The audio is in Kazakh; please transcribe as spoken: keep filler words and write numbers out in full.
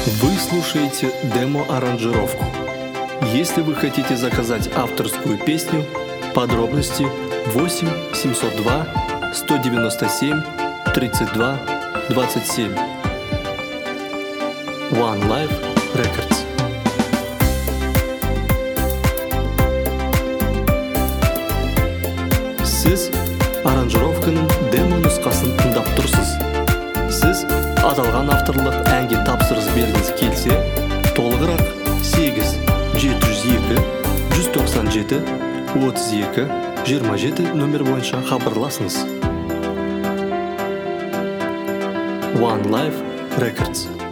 Вы слушаете демо-аранжировку. Если вы хотите заказать авторскую песню, подробности восемь семьсот два сто девяносто семь тридцать два двадцать семь. One Life Records. Сіз аранжировканың демо нұсқасын тыңдап тұрсыз. Сіз аталған авторлық әнге тапсырыс бергіңіз келсе, толығырақ сегіз жеті жүз екі жүз тоқсан жеті отыз екі жиырма жеті нөмір бойынша хабарласыңыз. One Life Records.